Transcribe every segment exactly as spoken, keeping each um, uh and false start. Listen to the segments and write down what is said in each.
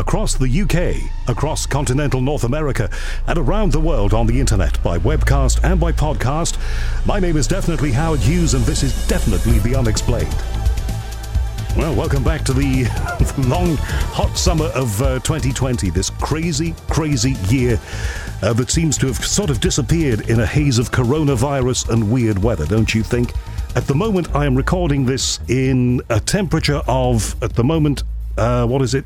across the U K, across continental North America, and around the world on the internet by webcast and by podcast. My name is definitely Howard Hughes, and this is definitely The Unexplained. Well, welcome back to the long, hot summer of uh, twenty twenty, this crazy, crazy year uh, that seems to have sort of disappeared in a haze of coronavirus and weird weather, don't you think? At the moment, I am recording this in a temperature of, at the moment, uh, what is it,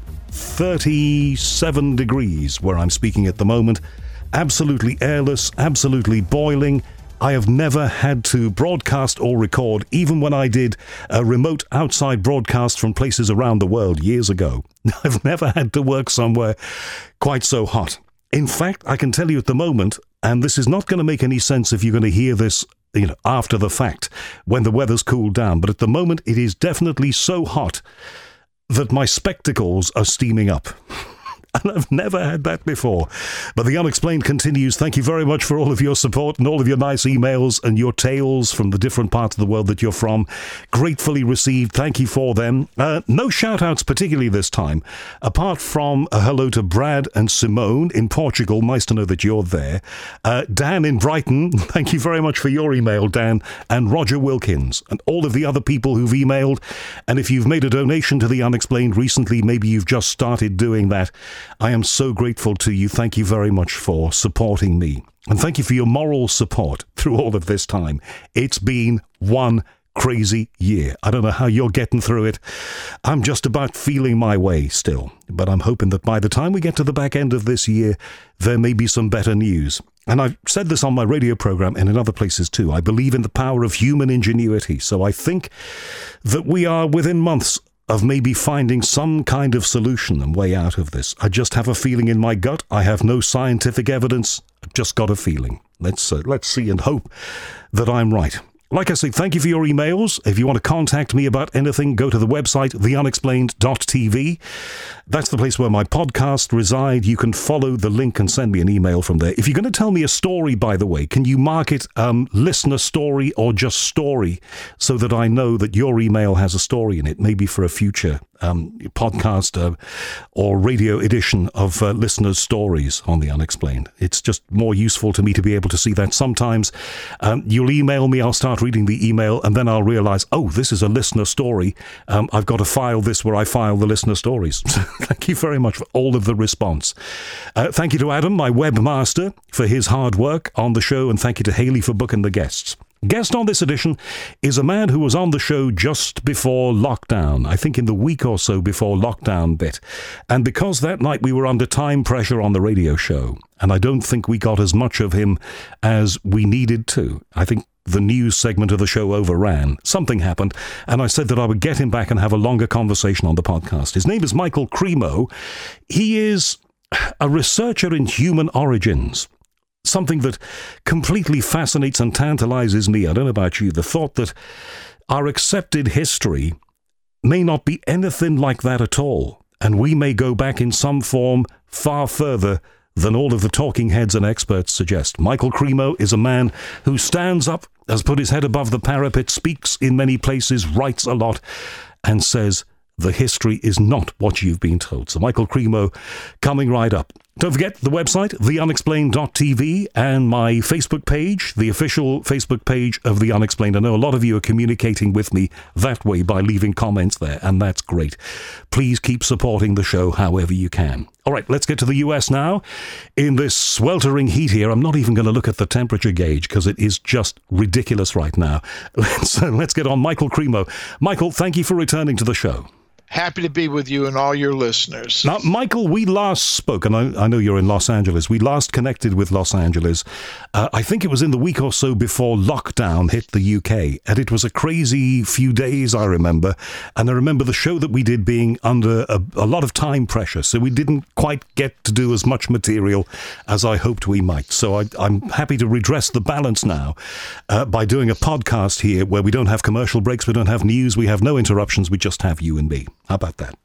thirty-seven degrees where I'm speaking at the moment. Absolutely airless, absolutely boiling. I have never had to broadcast or record, even when I did a remote outside broadcast from places around the world years ago. I've never had to work somewhere quite so hot. In fact, I can tell you at the moment, and this is not going to make any sense if you're going to hear this, you know, after the fact, when the weather's cooled down, but at the moment it is definitely so hot that my spectacles are steaming up. And I've never had that before. But The Unexplained continues. Thank you very much for all of your support and all of your nice emails and your tales from the different parts of the world that you're from. Gratefully received. Thank you for them. Uh, no shout-outs particularly this time, apart from a hello to Brad and Simone in Portugal. Nice to know that you're there. Uh, Dan in Brighton. Thank you very much for your email, Dan. And Roger Wilkins and all of the other people who've emailed. And if you've made a donation to The Unexplained recently, maybe you've just started doing that, I am so grateful to you. Thank you very much for supporting me. And thank you for your moral support through all of this time. It's been one crazy year. I don't know how you're getting through it. I'm just about feeling my way still. But I'm hoping that by the time we get to the back end of this year, there may be some better news. And I've said this on my radio program and in other places too. I believe in the power of human ingenuity. So I think that we are within months of maybe finding some kind of solution and way out of this. I just have a feeling in my gut. I have no scientific evidence. I've just got a feeling. Let's uh, let's see and hope that I'm right. Like I say, thank you for your emails. If you want to contact me about anything, go to the website, the unexplained dot t v. That's the place where my podcasts reside. You can follow the link and send me an email from there. If you're going to tell me a story, by the way, can you mark it um, listener story or just story so that I know that your email has a story in it, maybe for a future um, podcast uh, or radio edition of uh, listeners' stories on The Unexplained. It's just more useful to me to be able to see that. Sometimes um, you'll email me, I'll start reading the email, and then I'll realize, oh, this is a listener story. Um, I've got to file this where I file the listener stories. Thank you very much for all of the response. Uh, thank you to Adam, my webmaster, for his hard work on the show, and thank you to Haley for booking the guests. Guest on this edition is a man who was on the show just before lockdown, I think in the week or so before lockdown bit. And because that night we were under time pressure on the radio show, and I don't think we got as much of him as we needed to. I think the news segment of the show overran. Something happened, and I said that I would get him back and have a longer conversation on the podcast. His name is Michael Cremo. He is a researcher in human origins, something that completely fascinates and tantalizes me. I don't know about you. The thought that our accepted history may not be anything like that at all, and we may go back in some form far further than all of the talking heads and experts suggest. Michael Cremo is a man who stands up, has put his head above the parapet, speaks in many places, writes a lot, and says the history is not what you've been told. So Michael Cremo coming right up. Don't forget the website, the unexplained dot t v, and my Facebook page, the official Facebook page of The Unexplained. I know a lot of you are communicating with me that way by leaving comments there, and that's great. Please keep supporting the show however you can. All right, let's get to the U S now. In this sweltering heat here, I'm not even going to look at the temperature gauge because it is just ridiculous right now. Let's, uh, let's get on Michael Cremo. Michael, thank you for returning to the show. Happy to be with you and all your listeners. Now, Michael, we last spoke, and I, I know you're in Los Angeles. We last connected with Los Angeles. Uh, I think it was in the week or so before lockdown hit the U K, and it was a crazy few days, I remember. And I remember the show that we did being under a, a lot of time pressure, so we didn't quite get to do as much material as I hoped we might. So I, I'm happy to redress the balance now uh, by doing a podcast here where we don't have commercial breaks, we don't have news, we have no interruptions, we just have you and me. How about that?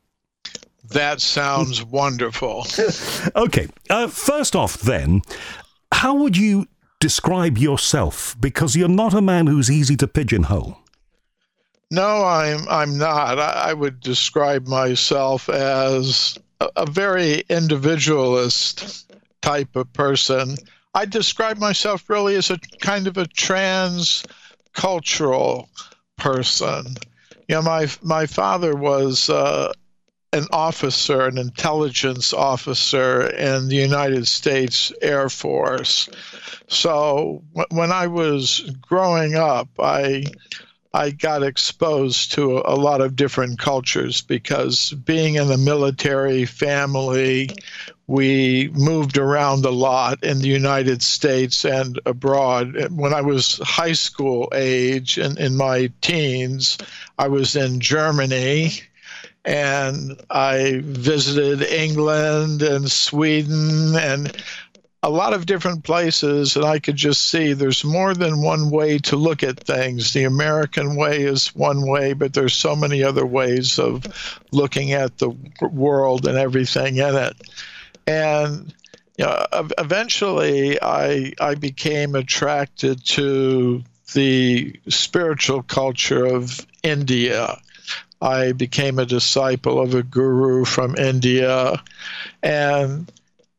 That sounds wonderful. Okay. Uh, first off, then, how would you describe yourself? Because you're not a man who's easy to pigeonhole. No, I'm I'm not. I, I would describe myself as a, a very individualist type of person. I describe myself really as a kind of a trans-cultural person. You know, my my father was uh, an officer, an intelligence officer in the United States Air Force. So w- when I was growing up, I I got exposed to a lot of different cultures because being in a military family, we moved around a lot in the United States and abroad. When I was high school age and in my teens, I was in Germany, and I visited England and Sweden and a lot of different places, and I could just see there's more than one way to look at things. The American way is one way, but there's so many other ways of looking at the world and everything in it. And you know, eventually I I became attracted to the spiritual culture of India. I became a disciple of a guru from India, and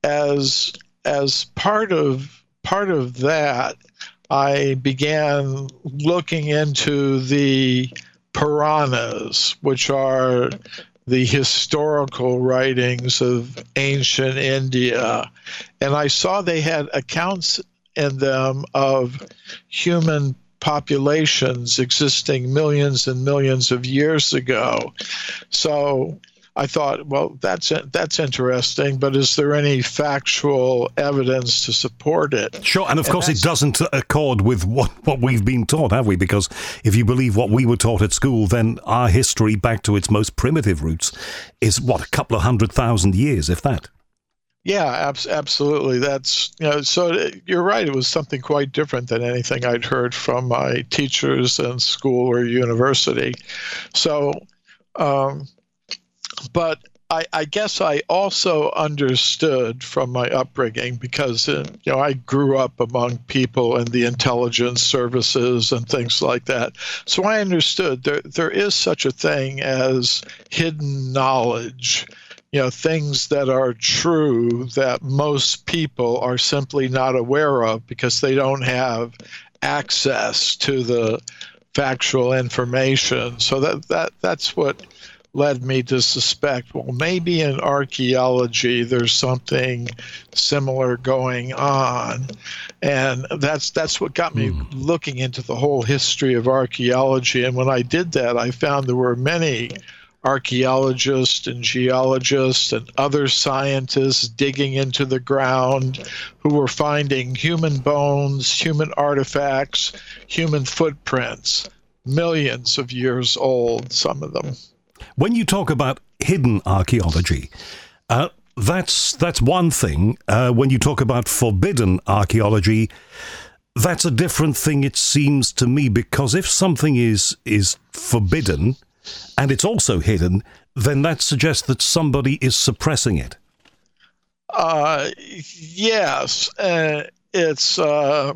as as part of part of that, I began looking into the Puranas, which are the historical writings of ancient India, and I saw they had accounts in them of human populations existing millions and millions of years ago. So I thought, well, that's that's interesting, but is there any factual evidence to support it? Sure, and of and course it doesn't accord with what, what we've been taught, have we? Because if you believe what we were taught at school, then our history back to its most primitive roots is, what, a couple of hundred thousand years, if that? Yeah, ab- absolutely. That's, you know, so you're right. It was something quite different than anything I'd heard from my teachers in school or university. So, um, but I, I guess I also understood from my upbringing, because uh, you know, I grew up among people in the intelligence services and things like that. So I understood there there is such a thing as hidden knowledge. You know, things that are true that most people are simply not aware of because they don't have access to the factual information. So that that that's what led me to suspect, well, maybe in archaeology there's something similar going on. And that's that's what got me mm. looking into the whole history of archaeology. And when I did that, I found there were many archaeologists and geologists and other scientists digging into the ground who were finding human bones, human artifacts, human footprints, millions of years old, some of them. When you talk about hidden archaeology, uh, that's that's one thing. Uh, when you talk about forbidden archaeology, that's a different thing, it seems to me, because if something is is forbidden and it's also hidden, then that suggests that somebody is suppressing it. Uh, yes, uh, it's. Uh,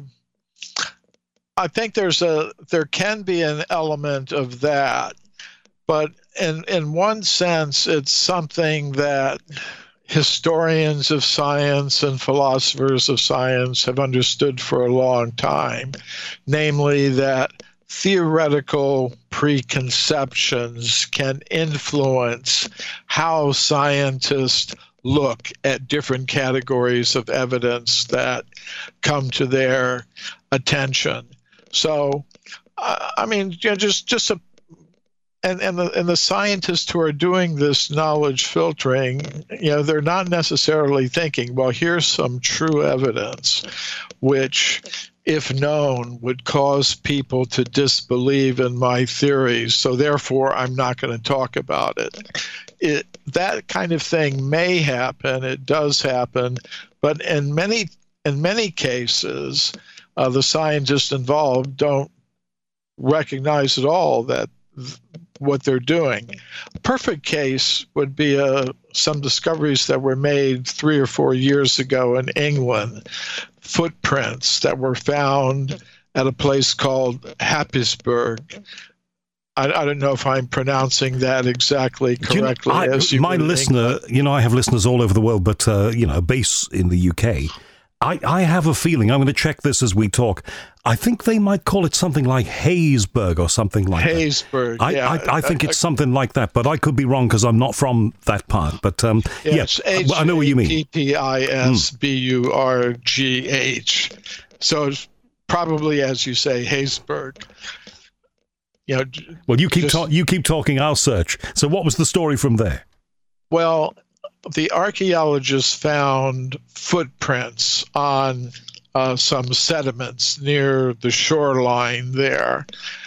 I think there's a there can be an element of that, but in in one sense, it's something that historians of science and philosophers of science have understood for a long time, namely that theoretical preconceptions can influence how scientists look at different categories of evidence that come to their attention. So, uh, I mean, you know, just just a and and the and the scientists who are doing this knowledge filtering, you know, they're not necessarily thinking, well, here's some true evidence, which, if known, would cause people to disbelieve in my theories, so therefore I'm not going to talk about it. It that kind of thing may happen, it does happen, but in many in many cases, uh, the scientists involved don't recognize at all that th- what they're doing. A perfect case would be uh, some discoveries that were made three or four years ago in England, footprints that were found at a place called Happisburgh, I, I don't know if I'm pronouncing that exactly correctly. You know, I, as you my listener, you know, I have listeners all over the world, but, uh, you know, base in the U K. I, I have a feeling, I'm going to check this as we talk, I think they might call it something like Haysburg or something like Haysburg, that. Haysburg, yeah. I, I, I think it's something like that, but I could be wrong because I'm not from that part. But, um, yeah, yeah I know what you mean. H A P P I S B U R G H. So it's probably, as you say, Haysburg. You know, well, you keep just, ta- you keep talking. I'll search. So, what was the story from there? Well, the archaeologists found footprints on uh, some sediments near the shoreline there,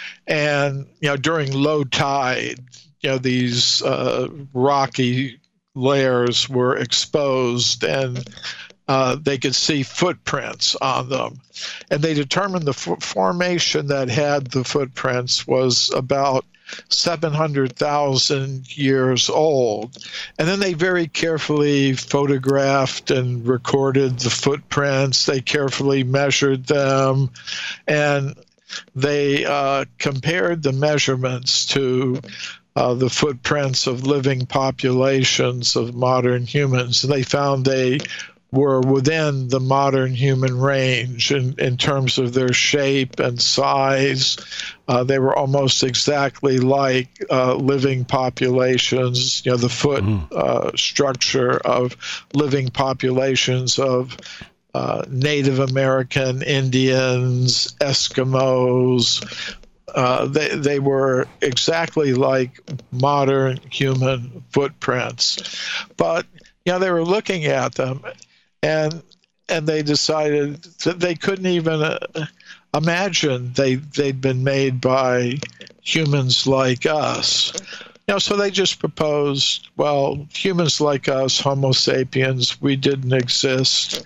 and you know, during low tide, you know, these uh, rocky layers were exposed, and Uh, they could see footprints on them. And they determined the f- formation that had the footprints was about seven hundred thousand years old. And then they very carefully photographed and recorded the footprints. They carefully measured them. And they uh, compared the measurements to uh, the footprints of living populations of modern humans. And they found they were within the modern human range in, in terms of their shape and size. Uh, they were almost exactly like uh, living populations, you know, the foot mm. uh, structure of living populations of uh, Native American Indians, Eskimos. Uh, they, they were exactly like modern human footprints. But, you know, they were looking at them, And and they decided that they couldn't even uh, imagine they they'd been made by humans like us. You know, so they just proposed, well, humans like us, Homo sapiens, we didn't exist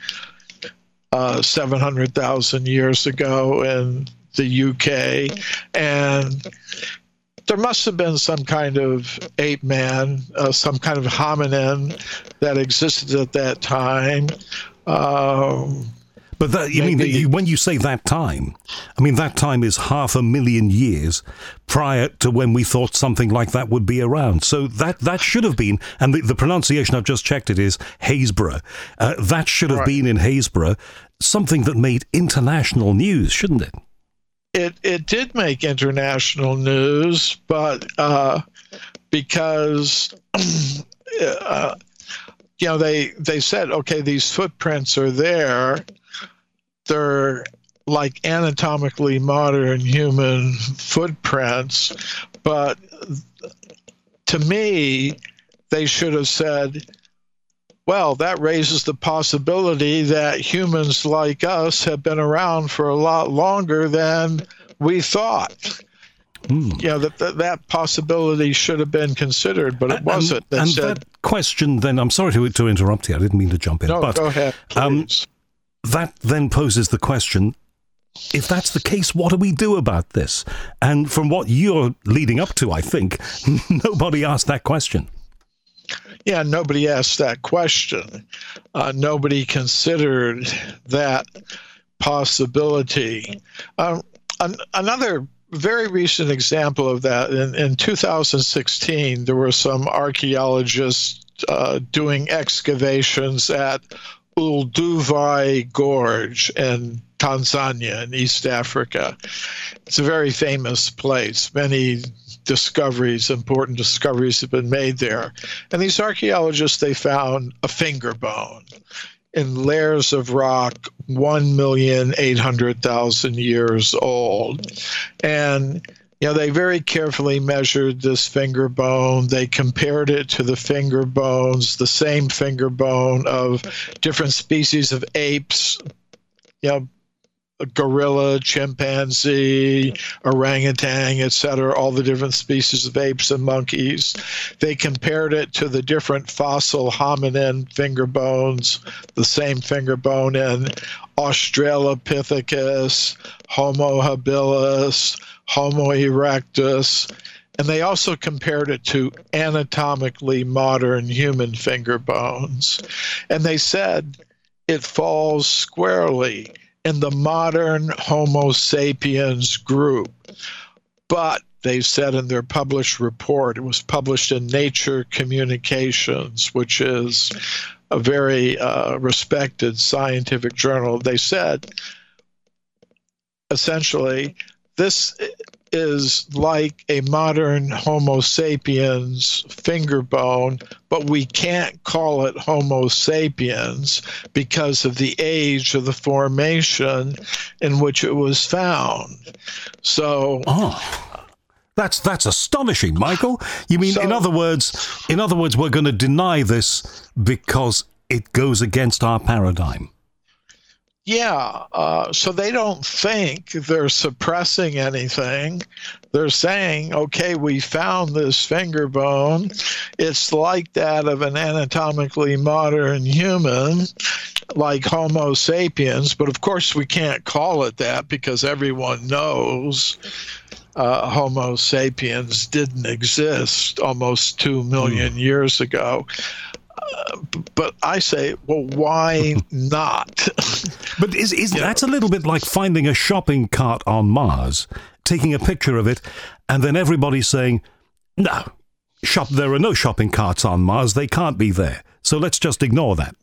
uh, seven hundred thousand years ago in the U K, and there must have been some kind of ape man, uh, some kind of hominin that existed at that time. Um, but that, you maybe, mean you, when you say that time, I mean that time is half a million years prior to when we thought something like that would be around. So that, that should have been, and the, the pronunciation I've just checked it is Haysburg. Uh, that should have right. been in Haysburg, something that made international news, shouldn't it? It it did make international news, but uh, because uh, you know they they said, okay, these footprints are there, they're like anatomically modern human footprints, but to me, they should have said, well, that raises the possibility that humans like us have been around for a lot longer than we thought. Mm. You know, that, that that possibility should have been considered, but it and, wasn't. And, and said, that question then, I'm sorry to, to interrupt you, I didn't mean to jump in. No, but, go ahead, please. Um, that then poses the question, if that's the case, what do we do about this? And from what you're leading up to, I think, nobody asked that question. Yeah, nobody asked that question. Uh, nobody considered that possibility. Um, an- another very recent example of that, in, in two thousand sixteen, there were some archaeologists uh, doing excavations at Olduvai Gorge in Tanzania in East Africa. It's a very famous place. Many discoveries, important discoveries have been made there. And these archaeologists, they found a finger bone in layers of rock one million eight hundred thousand years old. And you know, they very carefully measured this finger bone. They compared it to the finger bones, the same finger bone of different species of apes, you know, gorilla, chimpanzee, orangutan, et cetera, all the different species of apes and monkeys. They compared it to the different fossil hominin finger bones, the same finger bone in Australopithecus, Homo habilis, Homo erectus, and they also compared it to anatomically modern human finger bones. And they said it falls squarely in the modern Homo sapiens group. But they said in their published report, it was published in Nature Communications, which is a very uh, respected scientific journal. They said, essentially, this is like a modern Homo sapiens finger bone, but we can't call it Homo sapiens because of the age of the formation in which it was found. So, oh, that's that's astonishing, Michael. You mean, so, in other words, in other words, we're going to deny this because it goes against our paradigm. Yeah, uh, so they don't think they're suppressing anything. They're saying, okay, we found this finger bone. It's like that of an anatomically modern human, like Homo sapiens, but of course we can't call it that because everyone knows uh, Homo sapiens didn't exist almost two million mm. years ago. Uh, but I say, well, why not? But is, is that's know? a little bit like finding a shopping cart on Mars, taking a picture of it, and then everybody saying, no, shop, there are no shopping carts on Mars. They can't be there. So let's just ignore that.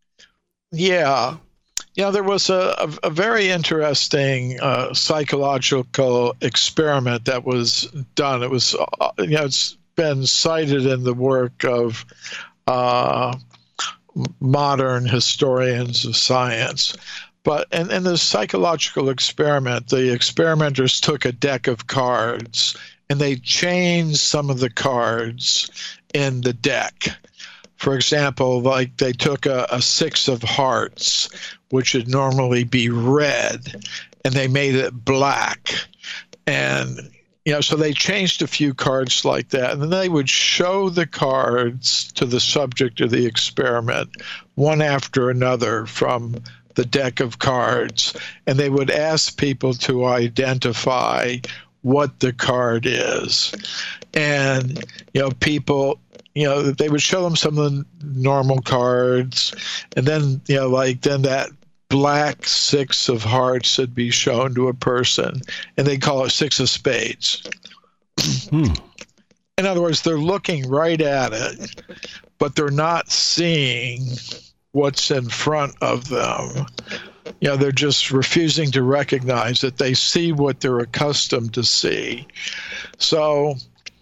Yeah. Yeah, there was a, a, a very interesting uh, psychological experiment that was done. It was, uh, you know, it's been cited in the work of Uh, modern historians of science. But in, in the psychological experiment, the experimenters took a deck of cards and they changed some of the cards in the deck. For example, like they took a, a six of hearts, which would normally be red, and they made it black. And You know, so they changed a few cards like that, and then they would show the cards to the subject of the experiment, one after another from the deck of cards, and they would ask people to identify what the card is. And, you know, people, you know, they would show them some of the normal cards, and then, you know, like then that black six of hearts would be shown to a person, and they call it six of spades. Hmm. In other words, they're looking right at it, but they're not seeing what's in front of them. You know, they're just refusing to recognize that they see what they're accustomed to see. So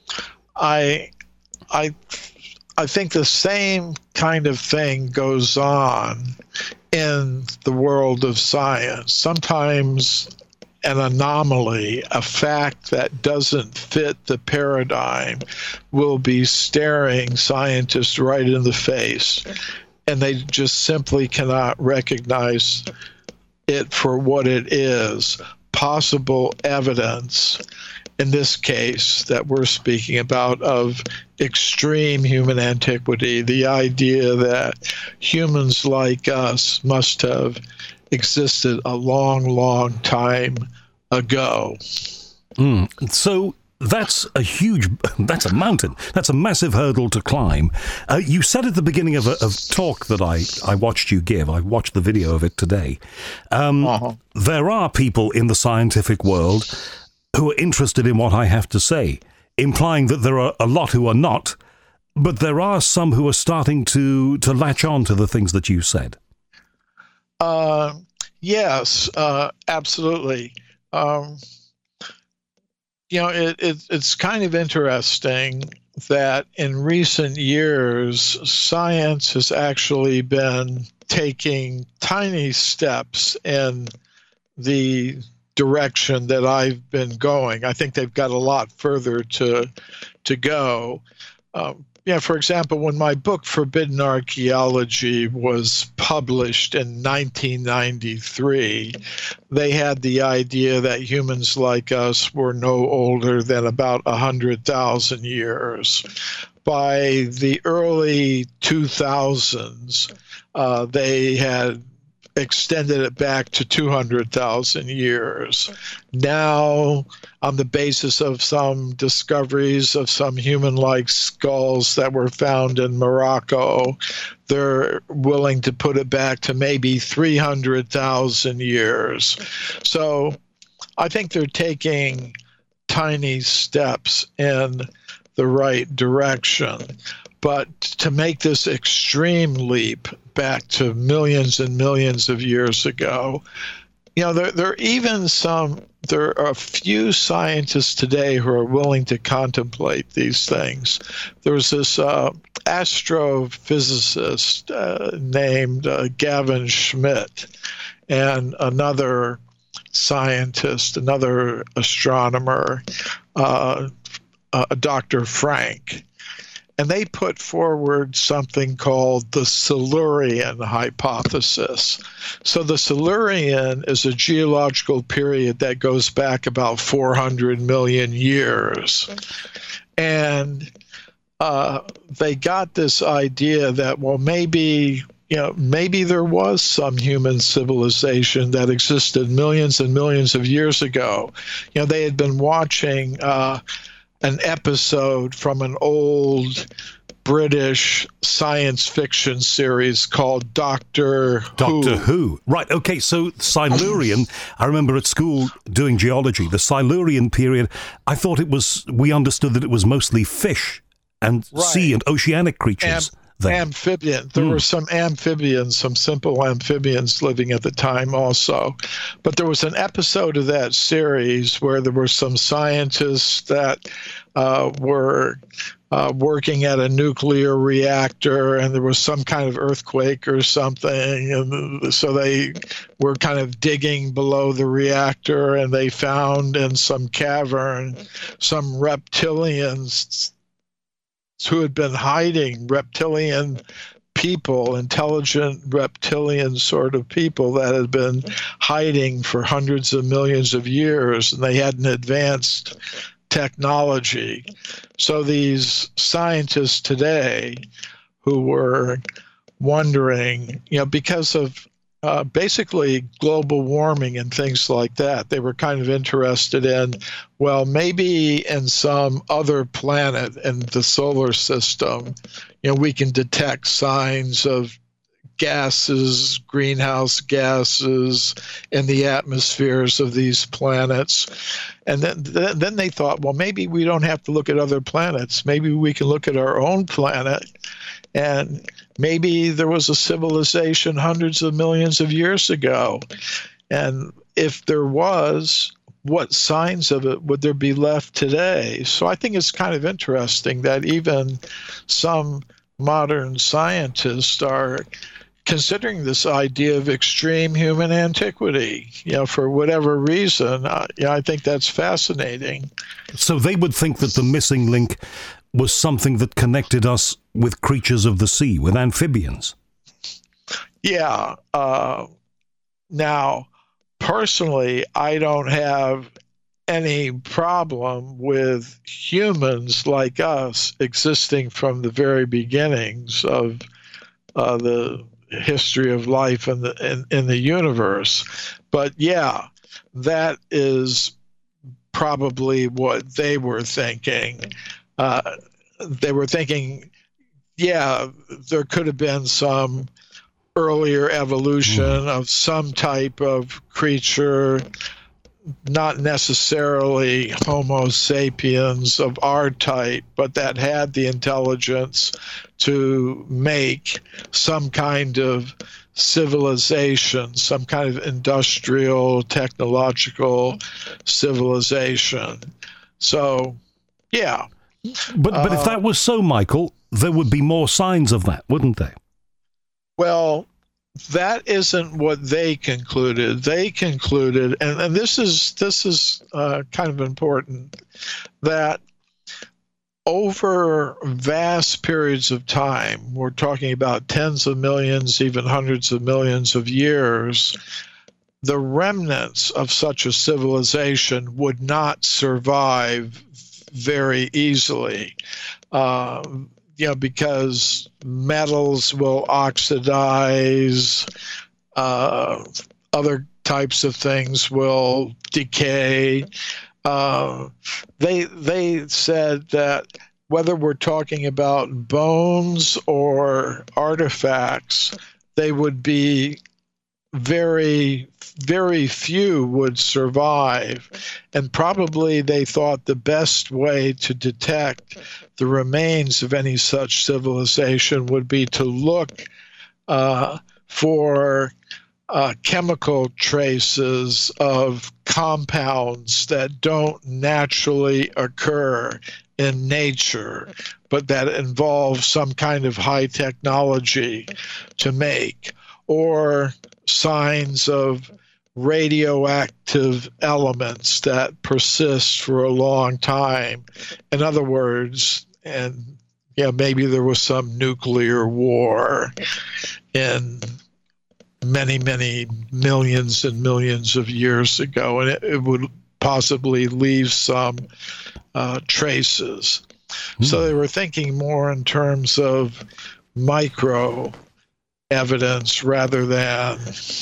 I, I, I think the same kind of thing goes on in the world of science. Sometimes an anomaly, a fact that doesn't fit the paradigm, will be staring scientists right in the face, and they just simply cannot recognize it for what it is, possible evidence, in this case that we're speaking about, of extreme human antiquity, the idea that humans like us must have existed a long, long time ago. Mm. So that's a huge, that's a mountain. That's a massive hurdle to climb. Uh, you said at the beginning of a of talk that I, I watched you give, I watched the video of it today, um, uh-huh. there are people in the scientific world who are interested in what I have to say, implying that there are a lot who are not, but there are some who are starting to, to latch on to the things that you said. Uh, yes, uh, absolutely. Um, you know, it, it, it's kind of interesting that in recent years, science has actually been taking tiny steps in the direction that I've been going. I think they've got a lot further to to go. Um, yeah, for example, when my book Forbidden Archaeology was published in nineteen ninety-three, they had the idea that humans like us were no older than about one hundred thousand years. By the early two thousands, uh, they had extended it back to two hundred thousand years. Now, on the basis of some discoveries of some human-like skulls that were found in Morocco, they're willing to put it back to maybe three hundred thousand years. So I think they're taking tiny steps in the right direction. But to make this extreme leap back to millions and millions of years ago, you know, there, there are even some, there are a few scientists today who are willing to contemplate these things. There was this uh, astrophysicist uh, named uh, Gavin Schmidt, and another scientist, another astronomer, uh, uh, Doctor Frank. And they put forward something called the Silurian hypothesis. So the Silurian is a geological period that goes back about four hundred million years. And uh, they got this idea that, well, maybe, you know, maybe there was some human civilization that existed millions and millions of years ago. You know, they had been watching uh, an episode from an old British science fiction series called Doctor Who. Doctor Who. Right, okay, so Silurian, I remember at school doing geology, the Silurian period, I thought it was, we understood that it was mostly fish and Right. sea and oceanic creatures. Am- there. Amphibian. There Hmm. were some amphibians, some simple amphibians living at the time also. But there was an episode of that series where there were some scientists that uh, were uh, working at a nuclear reactor, and there was some kind of earthquake or something. And so they were kind of digging below the reactor, and they found in some cavern some reptilians who had been hiding, reptilian people, intelligent reptilian sort of people that had been hiding for hundreds of millions of years, and they had an advanced technology. So these scientists today who were wondering, you know, because of uh, basically global warming and things like that, they were kind of interested in, well, maybe in some other planet in the solar system, you know, we can detect signs of gases, greenhouse gases in the atmospheres of these planets. And then, then they thought, well, maybe we don't have to look at other planets. Maybe we can look at our own planet. And maybe there was a civilization hundreds of millions of years ago. And if there was, what signs of it would there be left today? So I think it's kind of interesting that even some modern scientists are considering this idea of extreme human antiquity, you know, for whatever reason. Uh, yeah, I think that's fascinating. So they would think that the missing link was something that connected us with creatures of the sea, with amphibians. Yeah. Uh, now, personally, I don't have any problem with humans like us existing from the very beginnings of uh, the history of life in the in, in the universe. But yeah, that is probably what they were thinking. Uh, they were thinking, yeah, there could have been some earlier evolution mm. of some type of creature, not necessarily Homo sapiens of our type, but that had the intelligence to make some kind of civilization, some kind of industrial, technological civilization. So, yeah. But but uh, if that was so, Michael, there would be more signs of that, wouldn't there? Well, that isn't what they concluded. They concluded, and, and this is this is uh, kind of important, that over vast periods of time, we're talking about tens of millions, even hundreds of millions of years, the remnants of such a civilization would not survive very easily. Uh, you know, because metals will oxidize, uh, other types of things will decay. Uh, they they said that whether we're talking about bones or artifacts, they would be very, very few would survive. And probably they thought the best way to detect the remains of any such civilization would be to look uh, for uh, chemical traces of compounds that don't naturally occur in nature, but that involve some kind of high technology to make, or signs of radioactive elements that persist for a long time. In other words, and yeah, maybe there was some nuclear war in many, many millions and millions of years ago, and it, it would possibly leave some uh, traces. Mm. So they were thinking more in terms of micro evidence rather than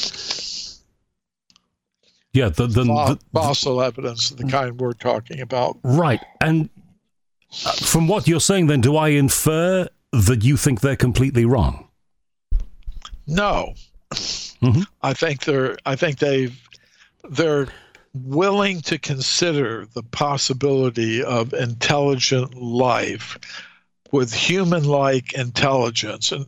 yeah, the, the, the fossil evidence of the kind we're talking about. Right. And uh, from what you're saying, then, do I infer that you think they're completely wrong? No. Mm-hmm. I think they're. I think they've. They're willing to consider the possibility of intelligent life with human-like intelligence, and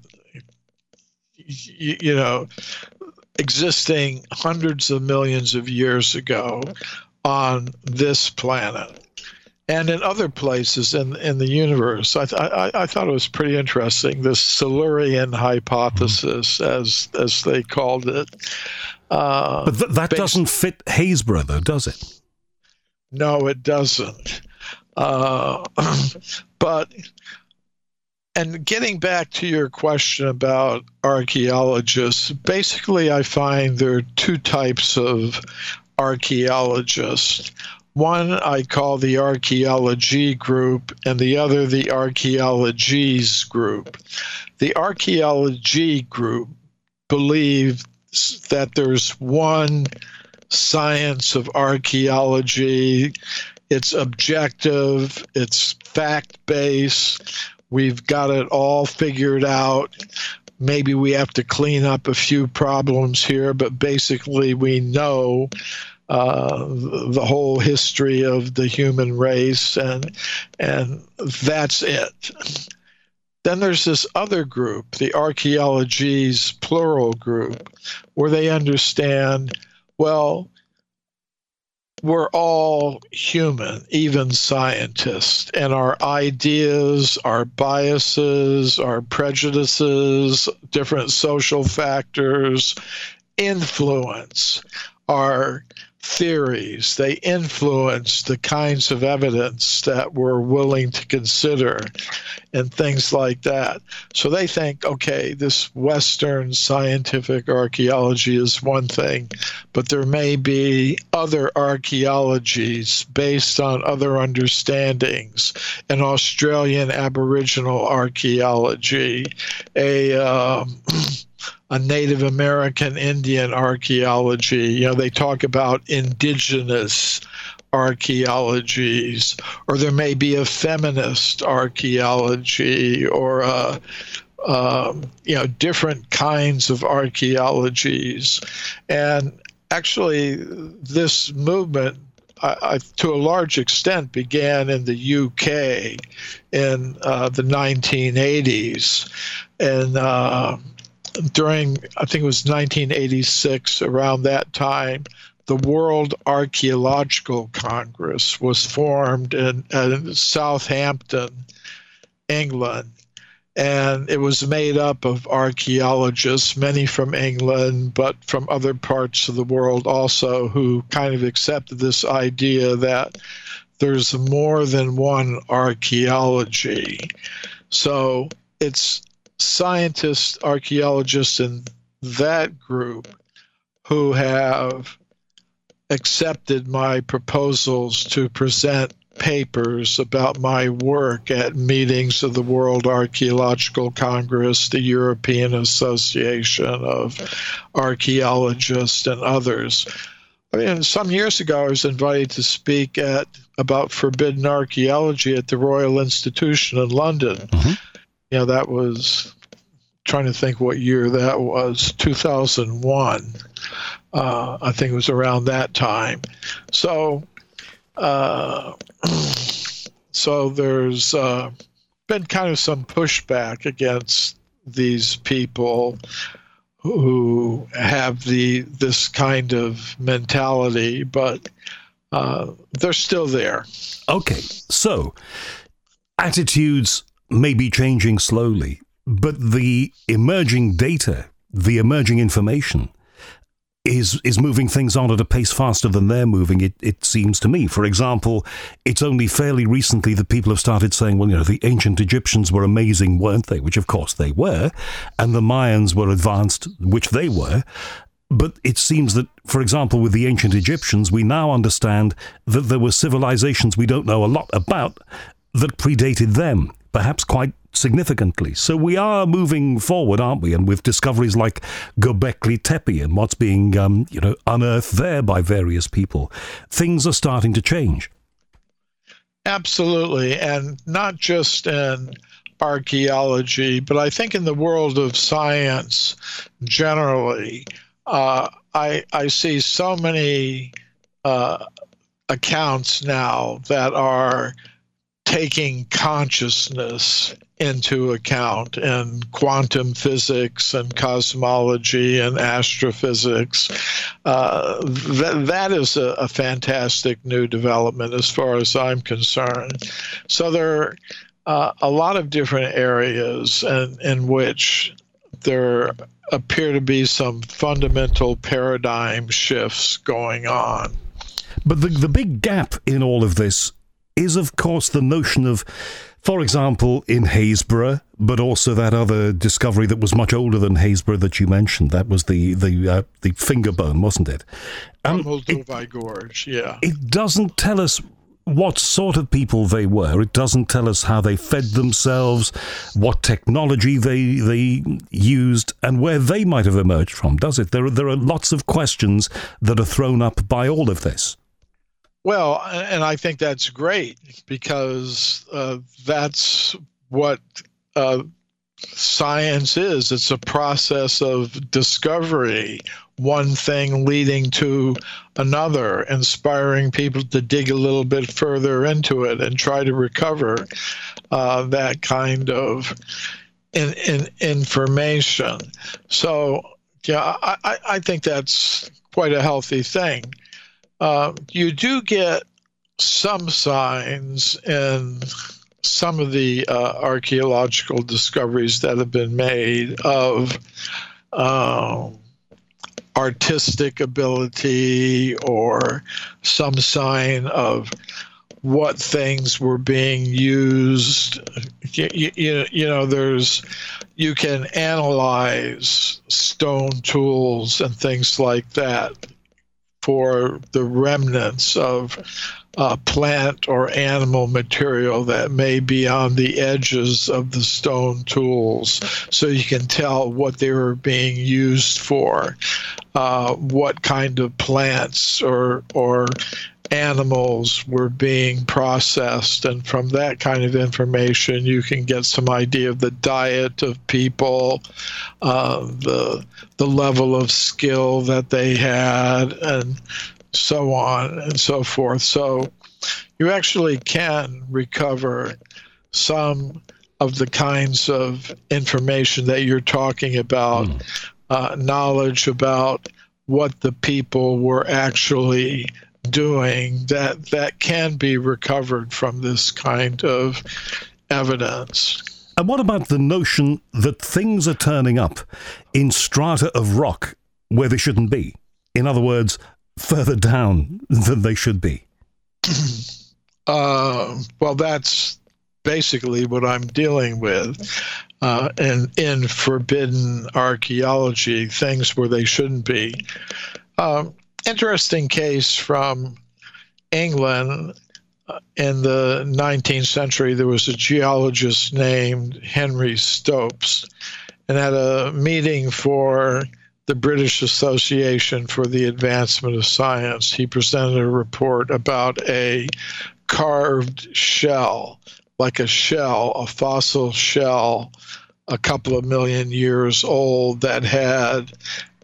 you, you know, existing hundreds of millions of years ago on this planet and in other places in in the universe. I, th- I, I thought it was pretty interesting, this Silurian hypothesis, as as they called it. Uh, but th- that based- doesn't fit Haysborough, though, does it? No, it doesn't. Uh, but, and getting back to your question about archaeologists, basically I find there are two types of archaeologists. One I call the archaeology group, and the other the archaeologies group. The archaeology group believes that there's one science of archaeology. It's objective, it's fact-based, we've got it all figured out. Maybe we have to clean up a few problems here, but basically we know uh, the whole history of the human race, and and that's it. Then there's this other group, the archaeologies plural group, where they understand, well, we're all human, even scientists, and our ideas, our biases, our prejudices, different social factors influence our theories. They influence the kinds of evidence that we're willing to consider and things like that. So they think, okay, this Western scientific archaeology is one thing, but there may be other archaeologies based on other understandings, an Australian Aboriginal archaeology, a um, a Native American Indian archaeology. You know, they talk about indigenous archaeologies, or there may be a feminist archaeology, or a, um, you know, different kinds of archaeologies. And actually, this movement, I, I, to a large extent, began in the U K in uh, the nineteen eighties, and uh, during, I think it was nineteen eighty-six, around that time, the World Archaeological Congress was formed in, in Southampton, England. And it was made up of archaeologists, many from England, but from other parts of the world also, who kind of accepted this idea that there's more than one archaeology. So it's scientists, archaeologists in that group who have accepted my proposals to present papers about my work at meetings of the World Archaeological Congress, the European Association of Archaeologists, and others. I mean, some years ago, I was invited to speak at about forbidden archaeology at the Royal Institution in London. Mm-hmm. You know, that was, trying to think what year that was, two thousand one. Uh, I think it was around that time. So, uh, so there's uh, been kind of some pushback against these people who have the this kind of mentality, but uh, they're still there. Okay, so attitudes may be changing slowly, but the emerging data, the emerging information is is moving things on at a pace faster than they're moving, it, it seems to me. For example, it's only fairly recently that people have started saying, well, you know, the ancient Egyptians were amazing, weren't they? Which, of course, they were. And the Mayans were advanced, which they were. But it seems that, for example, with the ancient Egyptians, we now understand that there were civilizations we don't know a lot about that predated them, perhaps quite significantly. So we are moving forward, aren't we? And with discoveries like Göbekli Tepe and what's being, um, you know, unearthed there by various people, things are starting to change. Absolutely, and not just in archaeology, but I think in the world of science generally. Uh, I I see so many uh, accounts now that are taking consciousness into account in quantum physics and cosmology and astrophysics. Uh, that, that is a, a fantastic new development as far as I'm concerned. So there are uh, a lot of different areas in, in which there appear to be some fundamental paradigm shifts going on. But the, the big gap in all of this is, of course, the notion of, for example, in Haysborough, but also that other discovery that was much older than Haysborough that you mentioned. That was the the uh, the finger bone, wasn't it? Um, Moldovai Gorge, yeah. It doesn't tell us what sort of people they were. It doesn't tell us how they fed themselves, what technology they they used, and where they might have emerged from, does it? There are, there are lots of questions that are thrown up by all of this. Well, and I think that's great because uh, that's what uh, science is. It's a process of discovery, one thing leading to another, inspiring people to dig a little bit further into it and try to recover uh, that kind of in, in information. So, yeah, I, I think that's quite a healthy thing. Uh, you do get some signs in some of the uh, archaeological discoveries that have been made of uh, artistic ability or some sign of what things were being used. You, you, you know, there's you can analyze stone tools and things like that for the remnants of uh, plant or animal material that may be on the edges of the stone tools, so you can tell what they were being used for, uh, what kind of plants or or animals were being processed, and from that kind of information you can get some idea of the diet of people, uh, the the level of skill that they had, and so on and so forth. So you actually can recover some of the kinds of information that you're talking about, mm. uh, knowledge about what the people were actually doing that that can be recovered from this kind of evidence. And what about the notion that things are turning up in strata of rock where they shouldn't be? In other words, further down than they should be? uh, well, that's basically what I'm dealing with. Uh, and in forbidden archaeology, things where they shouldn't be. Um, Interesting case from England. In the nineteenth century, there was a geologist named Henry Stopes, and at a meeting for the British Association for the Advancement of Science, he presented a report about a carved shell, like a shell, a fossil shell, a couple of million years old that had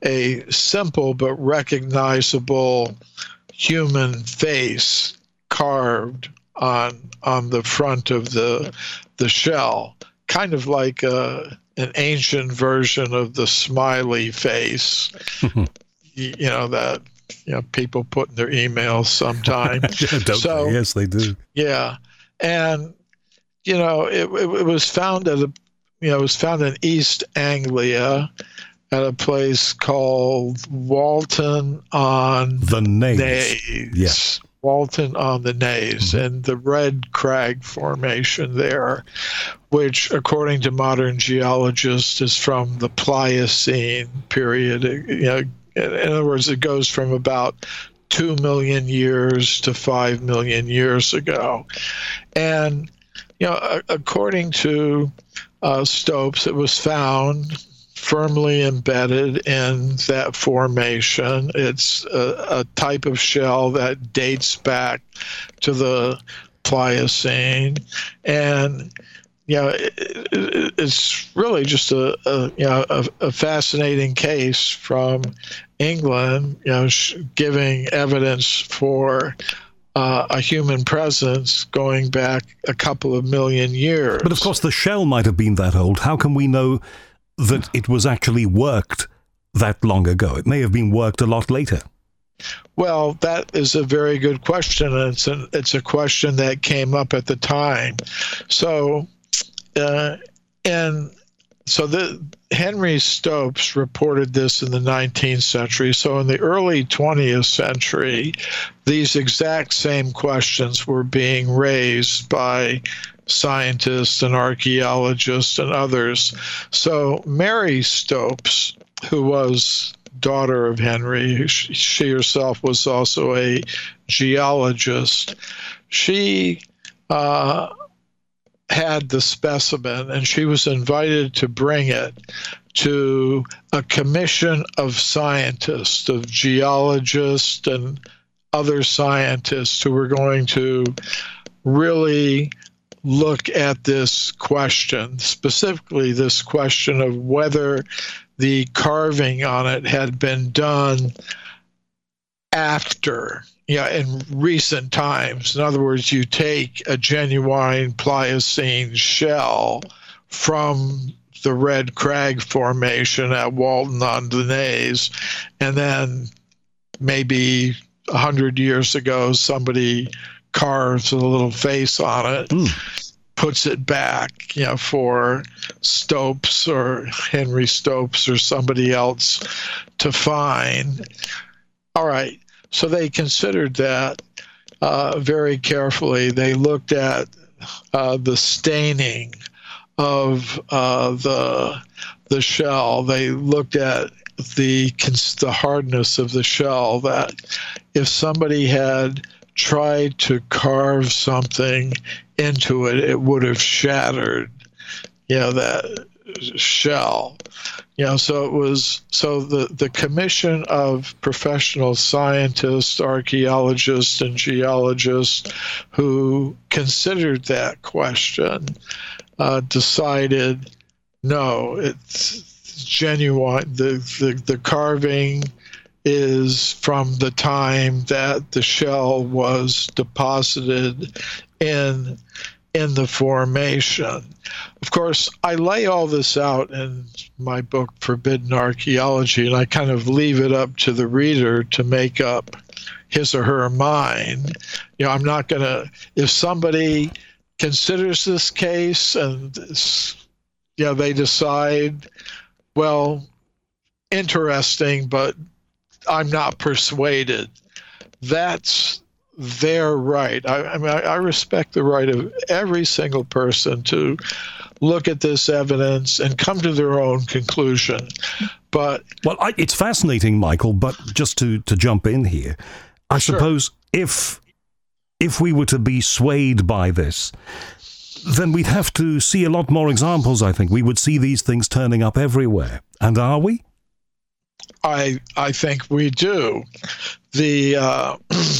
a simple but recognizable human face carved on on the front of the the shell, kind of like a, an ancient version of the smiley face. you, you know that you know people put in their emails sometimes. Don't so they? Yes, they do. Yeah, and you know it, it, it was found at a you know it was found in East Anglia at a place called Walton on the Naze. Naze. Yes. Walton on the Naze, mm-hmm. and the Red Crag Formation there, which, according to modern geologists, is from the Pliocene period. You know, in other words, it goes from about two million years to five million years ago. And, you know, according to uh, Stopes, it was found firmly embedded in that formation. It's a, a type of shell that dates back to the Pliocene, and you know it, it, it's really just a, a you know a, a fascinating case from England, you know, sh- giving evidence for uh, a human presence going back a couple of million years. But of course, the shell might have been that old. How can we know that it was actually worked that long ago? It may have been worked a lot later. Well, that is a very good question, and it's a, it's a question that came up at the time. So, uh, and so the Henry Stopes reported this in the nineteenth century. So in the early twentieth century, these exact same questions were being raised by scientists and archaeologists and others. So Mary Stopes, who was daughter of Henry, she herself was also a geologist, she uh, had the specimen, and she was invited to bring it to a commission of scientists, of geologists and other scientists who were going to really look at this question, specifically this question of whether the carving on it had been done after, you know, in recent times. In other words, you take a genuine Pliocene shell from the Red Crag Formation at Walton on the Naze, and then maybe a hundred years ago somebody carves a little face on it, mm. puts it back, you know, for Stopes or Henry Stopes or somebody else to find. All right, so they considered that uh, very carefully. They looked at uh, the staining of uh, the the shell. They looked at the the hardness of the shell. That if somebody had tried to carve something into it, it would have shattered, you know, that shell. You know, so it was, so the, the commission of professional scientists, archaeologists, and geologists who considered that question uh, decided, no, it's genuine. The, the, the carving is from the time that the shell was deposited in in the formation. Of course, I lay all this out in my book, Forbidden Archaeology, and I kind of leave it up to the reader to make up his or her mind. You know, I'm not going to, if somebody considers this case and, you know, they decide, well, interesting, but I'm not persuaded, that's their right. I, I mean, I, I respect the right of every single person to look at this evidence and come to their own conclusion. But well, I, it's fascinating, Michael. But just to, to jump in here, I sure. suppose if if we were to be swayed by this, then we'd have to see a lot more examples. I think we would see these things turning up everywhere. And are we? I I think we do. The uh,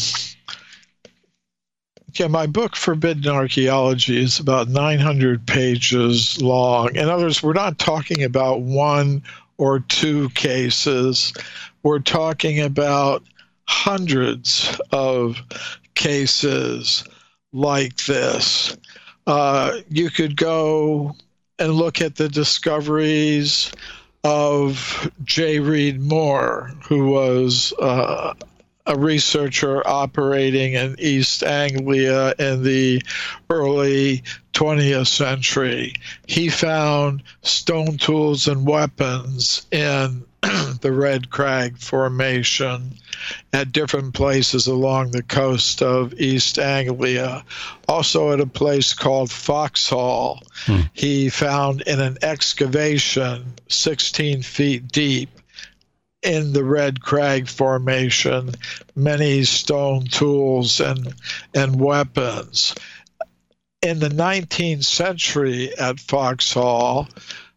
yeah, my book Forbidden Archaeology is about nine hundred pages long. In other words, we're not talking about one or two cases. We're talking about hundreds of cases like this. Uh, you could go and look at the discoveries of J. Reed Moore, who was uh, a researcher operating in East Anglia in the early twentieth century. He found stone tools and weapons in the Red Crag Formation at different places along the coast of East Anglia. Also at a place called Foxhall, hmm. he found in an excavation sixteen feet deep in the Red Crag Formation many stone tools and, and weapons. In the nineteenth century at Foxhall,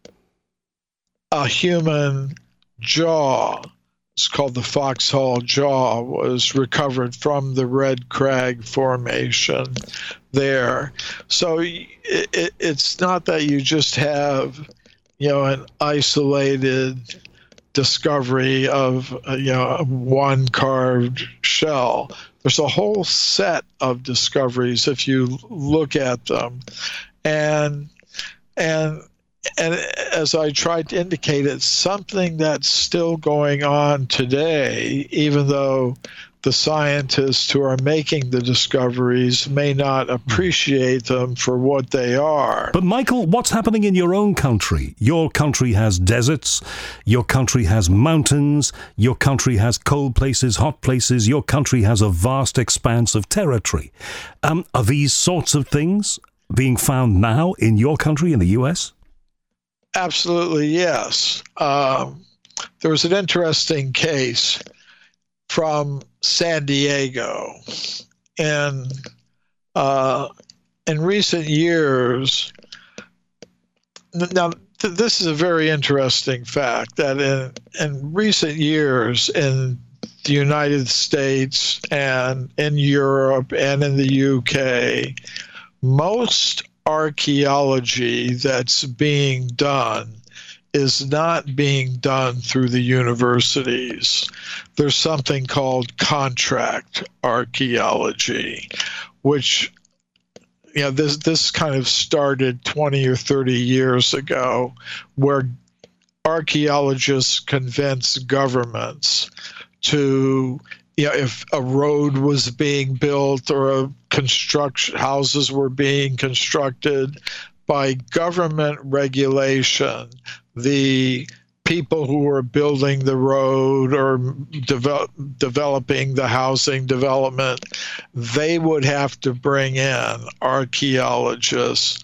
a human jaw, it's called the Foxhall jaw, was recovered from the Red Crag Formation there. So it, it, it's not that you just have, you know, an isolated discovery of, uh, you know, one carved shell. There's a whole set of discoveries if you look at them. And, and, And as I tried to indicate, it's something that's still going on today, even though the scientists who are making the discoveries may not appreciate them for what they are. But Michael, what's happening in your own country? Your country has deserts, your country has mountains, your country has cold places, hot places, your country has a vast expanse of territory. Um, are these sorts of things being found now in your country, in the U S? Absolutely, yes. Um, there was an interesting case from San Diego. And uh, in recent years, now th- this is a very interesting fact, that in, in recent years in the United States and in Europe and in the U K, most archaeology that's being done is not being done through the universities. There's something called contract archaeology, which, you know, this this kind of started twenty or thirty years ago, where archaeologists convince governments to, you know, if a road was being built or a construction houses were being constructed, by government regulation, the people who were building the road or develop, developing the housing development, they would have to bring in archaeologists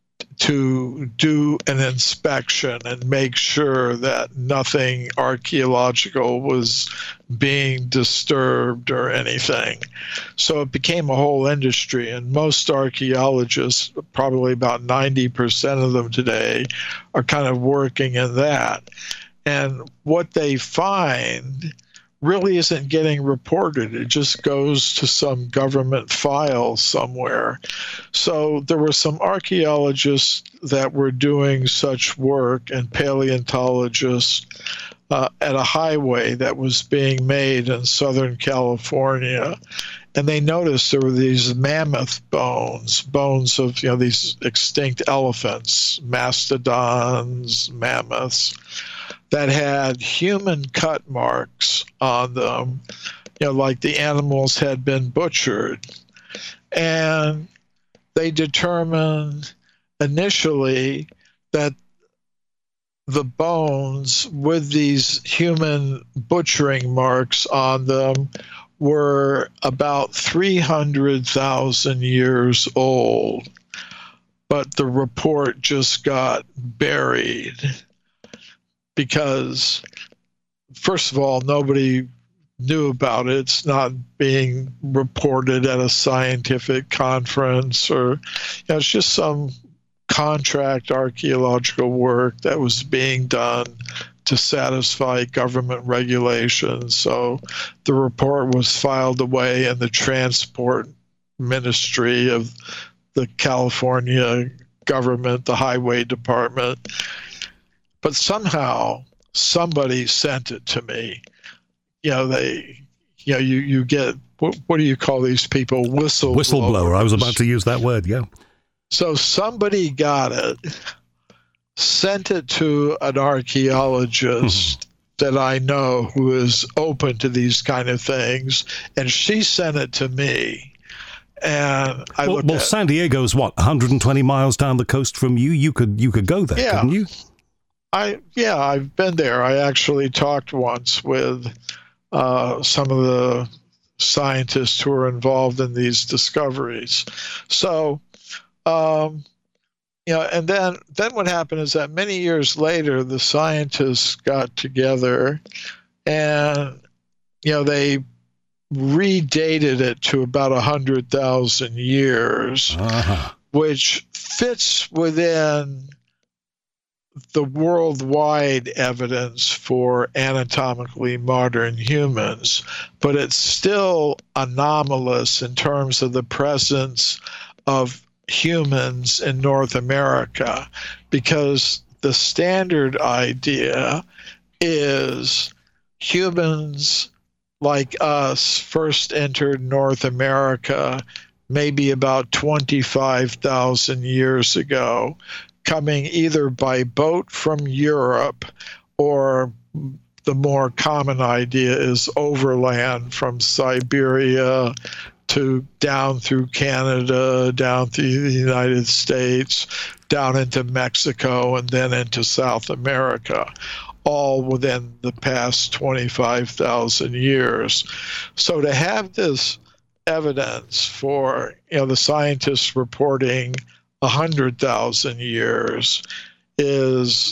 to do an inspection and make sure that nothing archaeological was being disturbed or anything. So it became a whole industry, and most archaeologists, probably about ninety percent of them today, are kind of working in that. And what they find really isn't getting reported. It just goes to some government file somewhere. So there were some archaeologists that were doing such work, and paleontologists uh, at a highway that was being made in Southern California. And they noticed there were these mammoth bones, bones of, you know, these extinct elephants, mastodons, mammoths, that had human cut marks on them, you know, like the animals had been butchered. And they determined initially that the bones with these human butchering marks on them were about three hundred thousand years old. But the report just got buried, because, first of all, nobody knew about it. It's not being reported at a scientific conference, or, you know, it's just some contract archaeological work that was being done to satisfy government regulations. So the report was filed away in the transport ministry of the California government, the highway department. But somehow somebody sent it to me. You know, they, you know, you, you get, what, what do you call these people? Whistleblowers. Whistleblower. I was about to use that word, yeah. So somebody got it, sent it to an archaeologist that I know who is open to these kind of things, and she sent it to me. And I well, looked well at, San Diego's what, one hundred twenty miles down the coast from you? You could you could go there, yeah, couldn't you? I yeah, I've been there. I actually talked once with uh, some of the scientists who are involved in these discoveries. So, um, you know, and then then what happened is that many years later, the scientists got together, and you know they redated it to about a hundred thousand years, uh-huh. which fits within the worldwide evidence for anatomically modern humans, but it's still anomalous in terms of the presence of humans in North America, because the standard idea is humans like us first entered North America maybe about twenty-five thousand years ago, coming either by boat from Europe, or the more common idea is overland from Siberia to down through Canada, down through the United States, down into Mexico, and then into South America, all within the past twenty-five thousand years. So to have this evidence for, you know, the scientists reporting one hundred thousand years is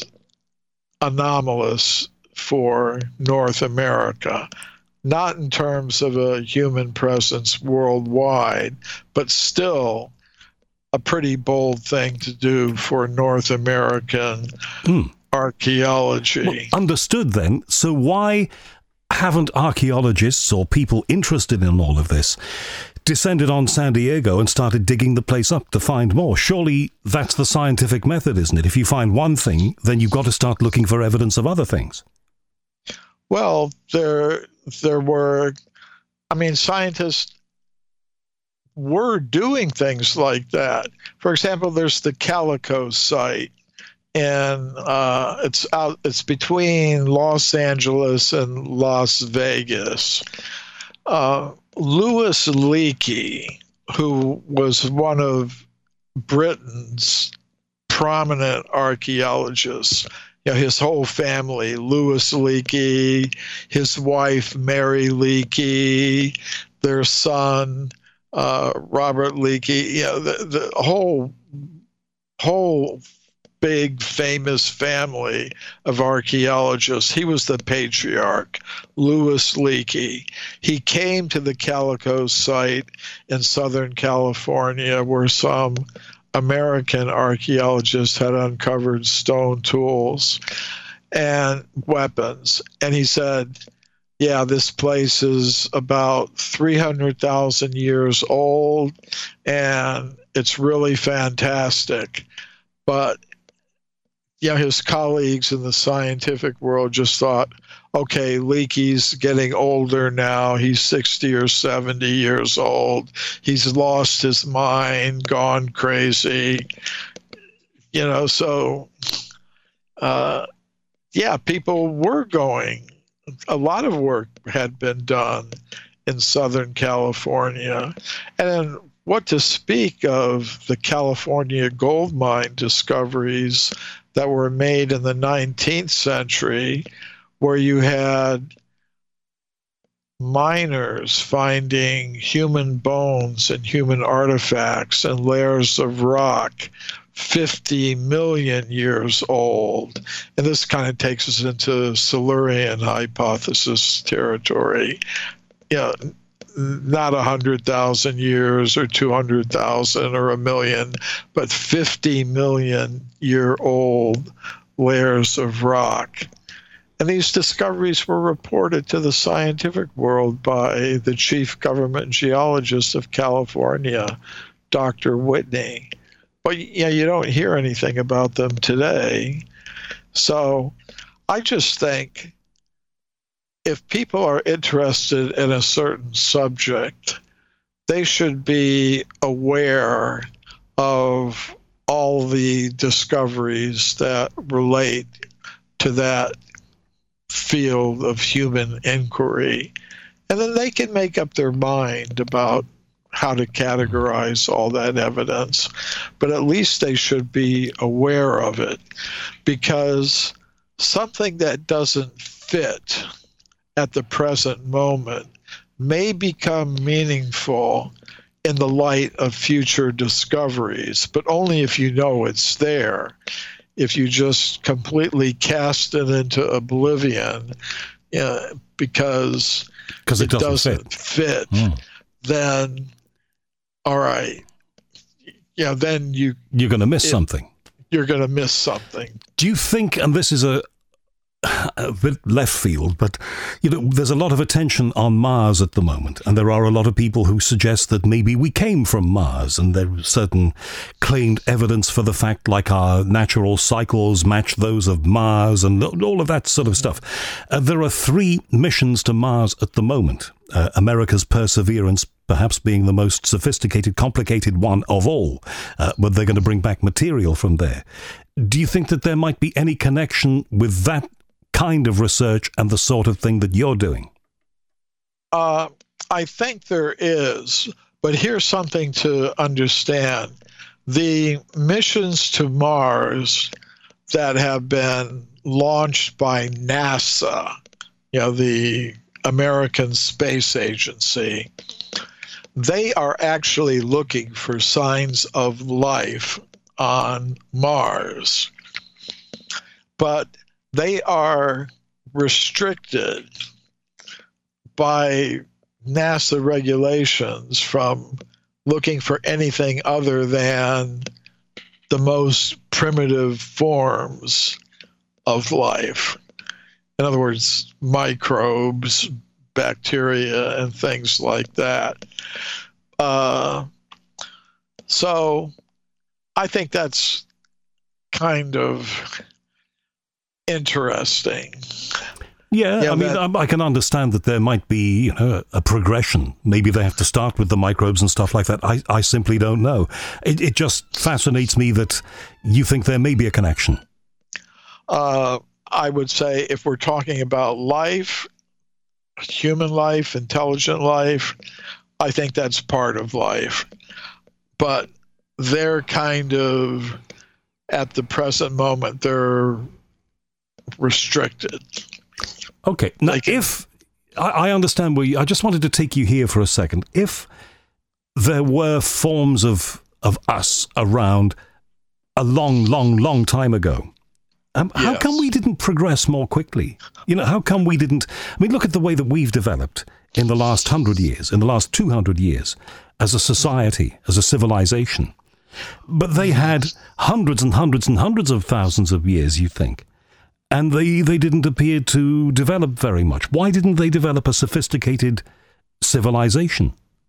anomalous for North America, not in terms of a human presence worldwide, but still a pretty bold thing to do for North American mm. archaeology. Well, understood then. So why haven't archaeologists or people interested in all of this descended on San Diego and started digging the place up to find more? Surely that's the scientific method, isn't it? If you find one thing, then you've got to start looking for evidence of other things. Well, there, there were, I mean, scientists were doing things like that. For example, there's the Calico site, and uh, it's out, it's between Los Angeles and Las Vegas. Uh, Louis Leakey, who was one of Britain's prominent archaeologists, you know, his whole family, Louis Leakey, his wife, Mary Leakey, their son, uh, Robert Leakey, you know, the, the whole, whole big famous family of archaeologists. He was the patriarch, Louis Leakey. He came to the Calico site in Southern California, where some American archaeologists had uncovered stone tools and weapons. And he said, yeah, this place is about three hundred thousand years old, and it's really fantastic. But you know, his colleagues in the scientific world just thought, okay, Leakey's getting older now. He's sixty or seventy years old. He's lost his mind, gone crazy. You know, so, uh, yeah, people were going. A lot of work had been done in Southern California. And then what to speak of the California gold mine discoveries that were made in the nineteenth century, where you had miners finding human bones and human artifacts and layers of rock fifty million years old. And this kind of takes us into Silurian hypothesis territory. You know, not one hundred thousand years or two hundred thousand or a million, but fifty million year old layers of rock. And these discoveries were reported to the scientific world by the chief government geologist of California, Doctor Whitney. But you know, you don't hear anything about them today. So I just think if people are interested in a certain subject, they should be aware of all the discoveries that relate to that field of human inquiry. And then they can make up their mind about how to categorize all that evidence. But at least they should be aware of it, because something that doesn't fit at the present moment may become meaningful in the light of future discoveries, but only if you know it's there. If you just completely cast it into oblivion uh, because it, it doesn't, doesn't fit, fit mm. then, all right, yeah, then you... You're going to miss it, something. You're going to miss something. Do you think, and this is a, a bit left field, but you know, there's a lot of attention on Mars at the moment, and there are a lot of people who suggest that maybe we came from Mars, and there's certain claimed evidence for the fact, like our natural cycles match those of Mars, and all of that sort of stuff. Uh, there are three missions to Mars at the moment. Uh, America's Perseverance perhaps being the most sophisticated, complicated one of all, uh, but they're going to bring back material from there. Do you think that there might be any connection with that kind of research and the sort of thing that you're doing? Uh, I think there is, but here's something to understand. The missions to Mars that have been launched by NASA, you know, the American Space Agency, they are actually looking for signs of life on Mars. But they are restricted by NASA regulations from looking for anything other than the most primitive forms of life. In other words, microbes, bacteria, and things like that. Uh, so I think that's kind of interesting. Yeah, yeah, I mean, that, I can understand that there might be, you know, a progression. Maybe they have to start with the microbes and stuff like that. I, I simply don't know. It, it just fascinates me that you think there may be a connection. Uh, I would say if we're talking about life, human life, intelligent life, I think that's part of life. But they're kind of, at the present moment, they're restricted. Okay. Now, like, if I, I understand where you, I just wanted to take you here for a second. If there were forms of of us around a long, long, long time ago, um, yes. how come we didn't progress more quickly? You know, how come we didn't? I mean, look at the way that we've developed in the last hundred years, in the last two hundred years, as a society, as a civilization. But they had hundreds and hundreds and hundreds of thousands of years, you think. And they, they didn't appear to develop very much. Why didn't they develop a sophisticated civilization?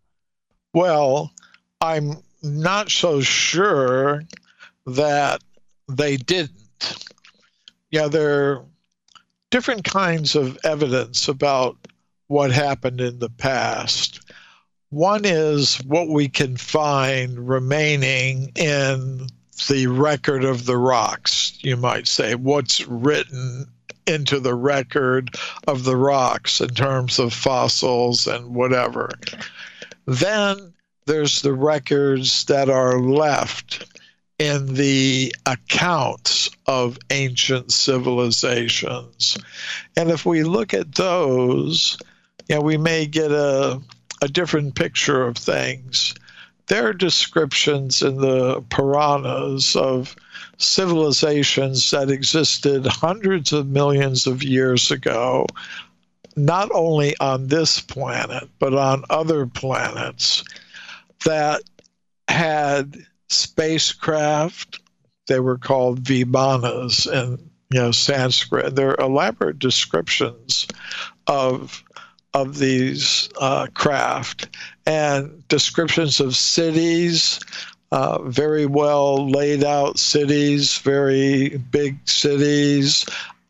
Well, I'm not so sure that they didn't. Yeah, there are different kinds of evidence about what happened in the past. One is what we can find remaining in the record of the rocks, you might say, what's written into the record of the rocks in terms of fossils and whatever. Then there's the records that are left in the accounts of ancient civilizations. And if we look at those, you know, we may get a, a different picture of things. There are descriptions in the Puranas of civilizations that existed hundreds of millions of years ago, not only on this planet, but on other planets, that had spacecraft. They were called vimanas in, you know, Sanskrit. They're elaborate descriptions of of these uh, craft, and descriptions of cities, uh, very well laid out cities, very big cities,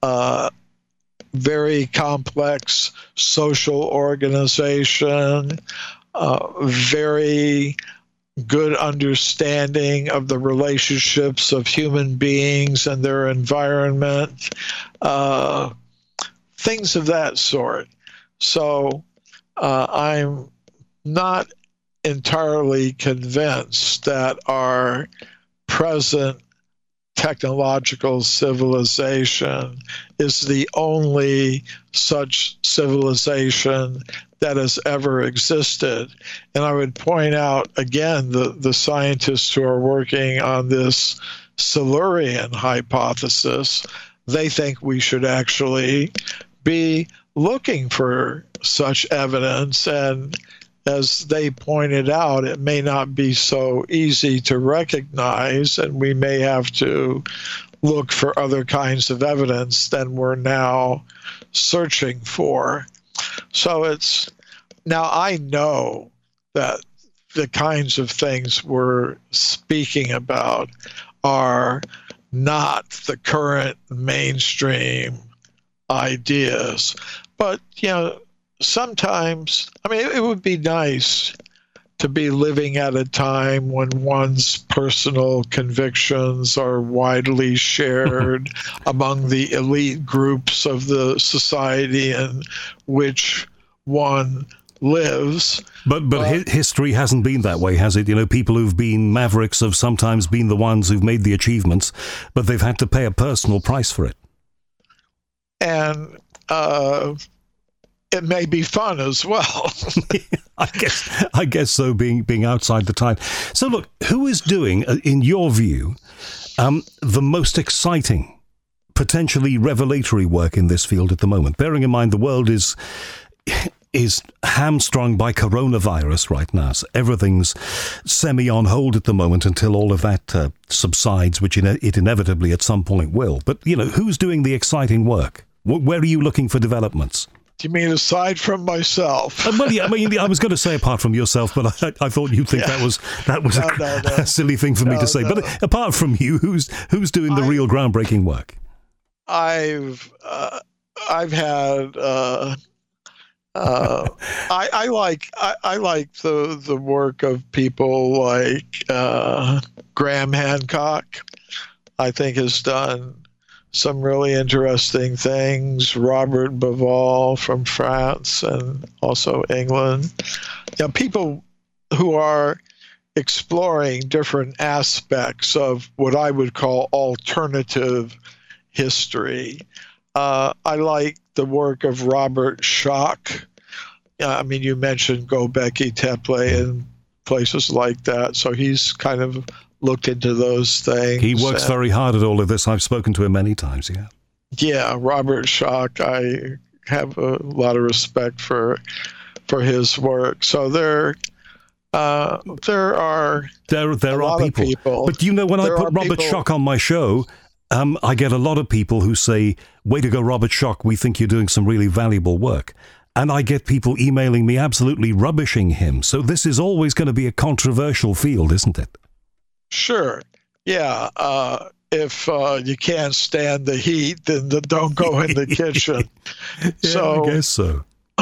uh, very complex social organization, uh, very good understanding of the relationships of human beings and their environment, uh, things of that sort. So uh, I'm not entirely convinced that our present technological civilization is the only such civilization that has ever existed. And I would point out again the, the scientists who are working on this Silurian hypothesis, they think we should actually be looking for such evidence. And as they pointed out, it may not be so easy to recognize, and we may have to look for other kinds of evidence than we're now searching for. So it's, now I know that the kinds of things we're speaking about are not the current mainstream ideas, but, you know, sometimes, I mean, it, it would be nice to be living at a time when one's personal convictions are widely shared among the elite groups of the society in which one lives. But but uh, history hasn't been that way, has it? You know, people who've been mavericks have sometimes been the ones who've made the achievements, but they've had to pay a personal price for it. And uh, it may be fun as well. I guess I guess so, being being outside the time. So look, who is doing, in your view, um, the most exciting, potentially revelatory work in this field at the moment? Bearing in mind the world is is hamstrung by coronavirus right now. So everything's semi on hold at the moment until all of that uh, subsides, which ine- it inevitably at some point will. But, you know, who's doing the exciting work? W- where are you looking for developments? Do you mean aside from myself? uh, well, yeah, I mean, I was going to say apart from yourself, but I, I thought you'd think yeah. that was that was no, a, no, no. a silly thing for no, me to say. No. But apart from you, who's who's doing the I, real groundbreaking work? I've uh, I've had. Uh, Uh, I, I like I, I like the the work of people like uh, Graham Hancock. I think has done some really interesting things. Robert Bauval from France and also England. You know, people who are exploring different aspects of what I would call alternative history. Uh, I like the work of Robert Schoch. Uh, I mean, you mentioned Göbekli Tepe and places like that. So he's kind of looked into those things. He works and, very hard at all of this. I've spoken to him many times, yeah. Yeah, Robert Schoch, I have a lot of respect for for his work. So there uh, there are there, there a are lot people. Of people. But you know, when I put Robert people, Schoch on my show, Um, I get a lot of people who say, way to go, Robert Schoch, we think you're doing some really valuable work. And I get people emailing me absolutely rubbishing him. So this is always going to be a controversial field, isn't it? Sure. Yeah. Uh, if uh, you can't stand the heat, then the, don't go in the kitchen. yeah, so, I guess so.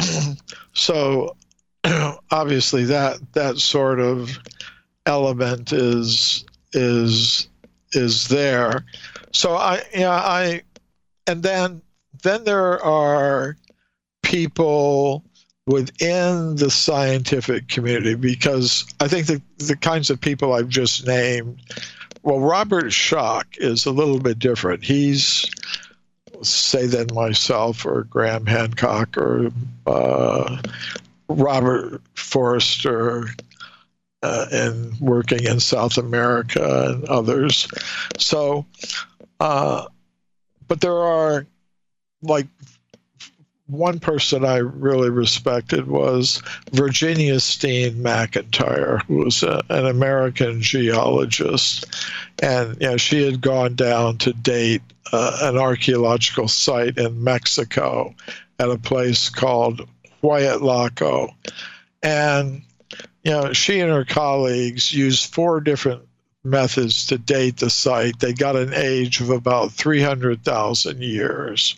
So obviously that that sort of element is is is there. So I, yeah, I, and then, then there are people within the scientific community, because I think the, the kinds of people I've just named, well, Robert Schoch is a little bit different. He's, say, than myself or Graham Hancock or uh, Robert Forster, uh, and working in South America and others. So, Uh, but there are, like, one person I really respected was Virginia Steen McIntyre, who was a, an American geologist. And you know, she had gone down to date uh, an archaeological site in Mexico at a place called Huayatlaco. And you know, she and her colleagues used four different methods to date the site. They got an age of about three hundred thousand years.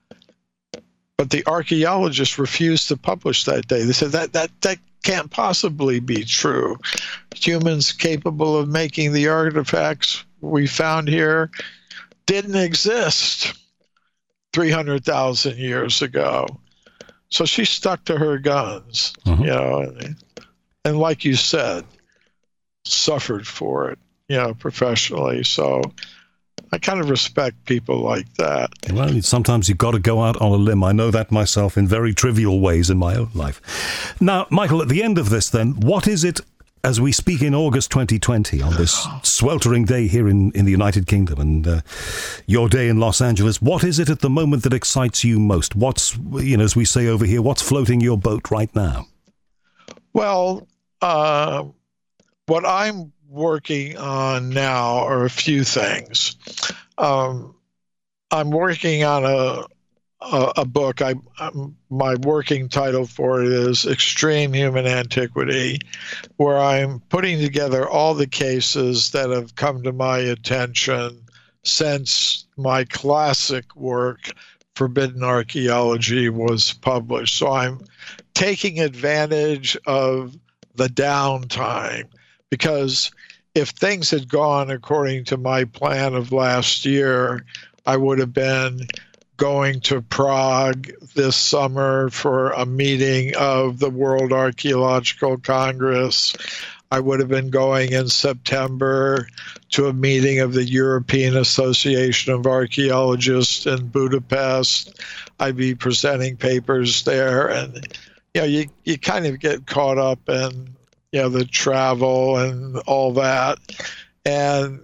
But the archaeologists refused to publish that data. They said that, that, that can't possibly be true. Humans capable of making the artifacts we found here didn't exist three hundred thousand years ago. So she stuck to her guns, mm-hmm. you know, and, and like you said, suffered for it, you know, professionally. So I kind of respect people like that. Well, sometimes you've got to go out on a limb. I know that myself in very trivial ways in my own life. Now, Michael, at the end of this then, what is it, as we speak in August twenty twenty, on this sweltering day here in, in the United Kingdom and uh, your day in Los Angeles, what is it at the moment that excites you most? What's, you know, as we say over here, what's floating your boat right now? Well, uh, what I'm working on now are a few things. Um, I'm working on a a, a book. I I'm, my working title for it is Extreme Human Antiquity, where I'm putting together all the cases that have come to my attention since my classic work, Forbidden Archaeology, was published. So I'm taking advantage of the downtime, because if things had gone according to my plan of last year, I would have been going to Prague this summer for a meeting of the World Archaeological Congress. I would have been going in September to a meeting of the European Association of Archaeologists in Budapest. I'd be presenting papers there, and you know, you, you kind of get caught up in you know, the travel and all that. And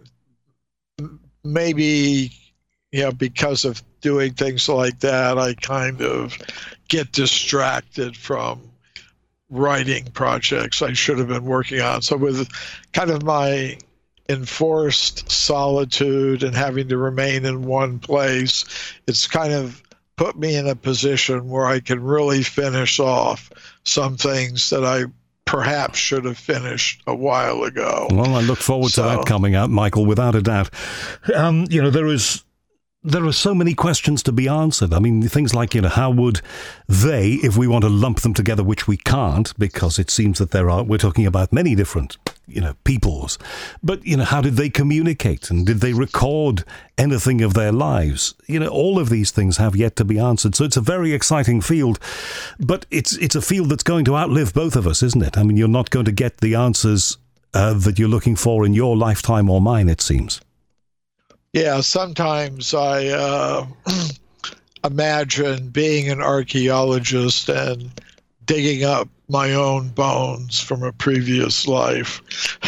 maybe, you know, because of doing things like that, I kind of get distracted from writing projects I should have been working on. So with kind of my enforced solitude and having to remain in one place, it's kind of put me in a position where I can really finish off some things that I perhaps should have finished a while ago. Well, I look forward so, to that coming out, Michael, without a doubt. Um, you know, there is there are so many questions to be answered. I mean, things like, you know, how would they, if we want to lump them together, which we can't, because it seems that there are, we're talking about many different, you know, peoples. But, you know, how did they communicate? And did they record anything of their lives? You know, all of these things have yet to be answered. So it's a very exciting field, but it's it's a field that's going to outlive both of us, isn't it? I mean, you're not going to get the answers uh, that you're looking for in your lifetime or mine, it seems. Yeah, sometimes I uh, imagine being an archaeologist and digging up my own bones from a previous life.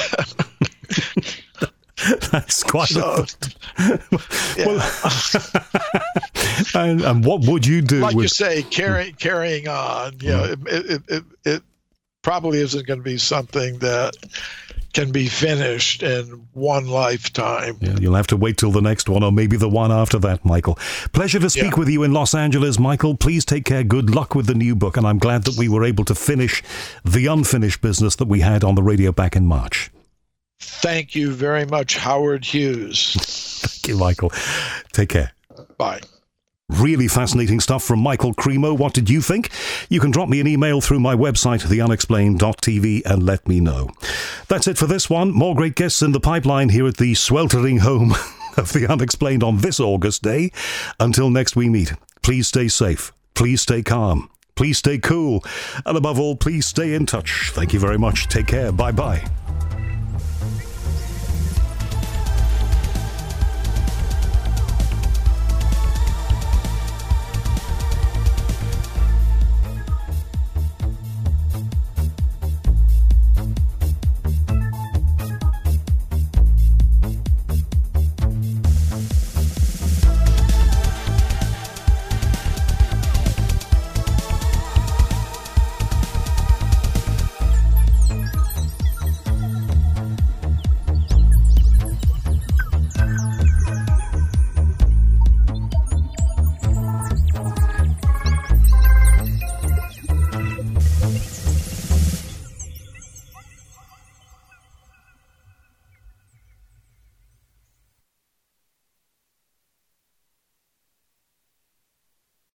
That's quite so, a yeah. Well, and, and what would you do? Like with... you say, carry, carrying on. You know, it, it, it, it probably isn't going to be something that can be finished in one lifetime. Yeah, you'll have to wait till the next one, or maybe the one after that, Michael. Pleasure to speak yeah. with you in Los Angeles, Michael. Please take care. Good luck with the new book, and I'm glad that we were able to finish the unfinished business that we had on the radio back in March. Thank you very much, Howard Hughes. Thank you, Michael. Take care. Bye. Really fascinating stuff from Michael Cremo. What did you think? You can drop me an email through my website, the unexplained dot t v, and let me know. That's it for this one. More great guests in the pipeline here at the sweltering home of The Unexplained on this August day. Until next we meet, please stay safe. Please stay calm. Please stay cool. And above all, please stay in touch. Thank you very much. Take care. Bye-bye.